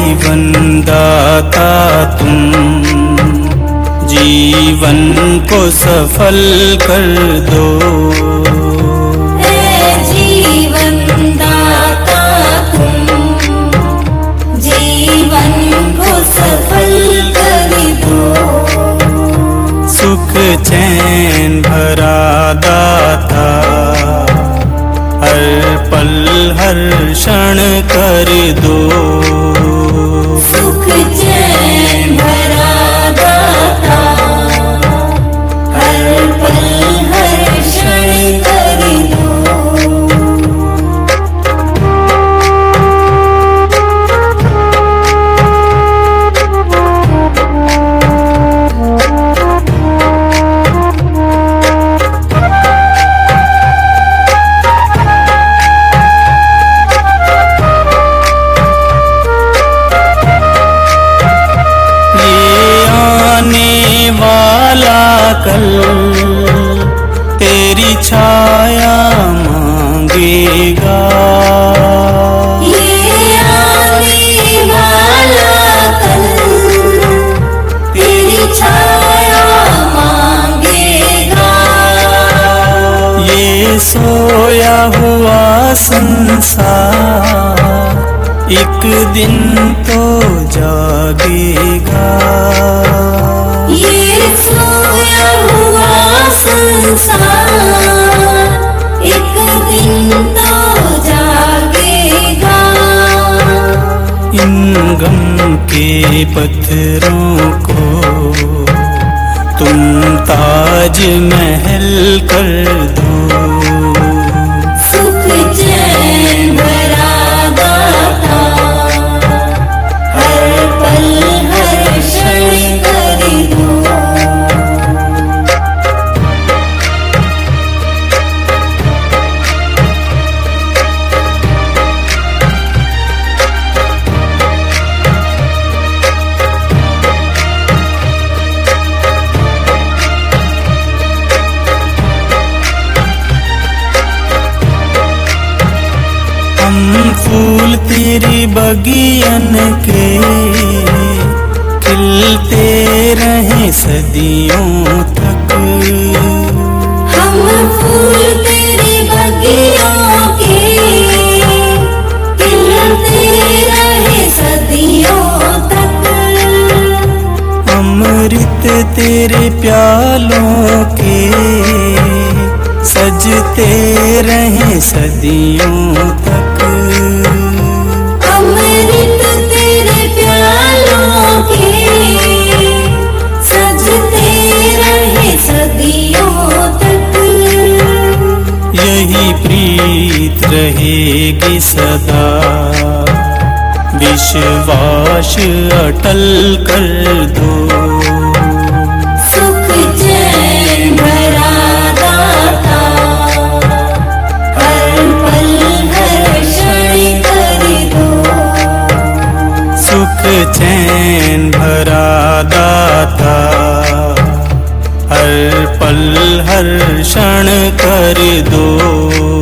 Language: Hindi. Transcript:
जीवन दाता तुम, जीवन को सफल कर दो। जीवन दाता तुम, जीवन को सफल कर दो। सुख चैन भरा दाता, हर पल हर क्षण कर दो। सुख चैन भरा दाता, हर पल हर क्षण कर दो। कल तेरी छाया मांगेगा, ये आने वाला कल तेरी छाया मांगेगा। ये सोया हुआ संसार एक दिन तो जागेगा। ये सोया हुआ संसार एक दिन तो जागेगा। इन गम के पत्थरों को तुम ताज महल कर दो। सुख चैन भरा दाता, हर पल हर क्षण कर दो। हम फूल तेरी बगियन के खिलते रहे सदियों तक। हम फूल तेरी बगियों के खिलते रहे सदियों तक। अमृत तेरे प्यालों के सजते रहे सदियों तक। अमृत तेरे प्यालों के सजते रहे सदियों तक। यही प्रीत रहेगी सदा, विश्वास अटल कर दो। सुख चैन भरा दाता, हर पल हर क्षण कर दो। सुख चैन भरा दाता, हर पल हर क्षण कर दो।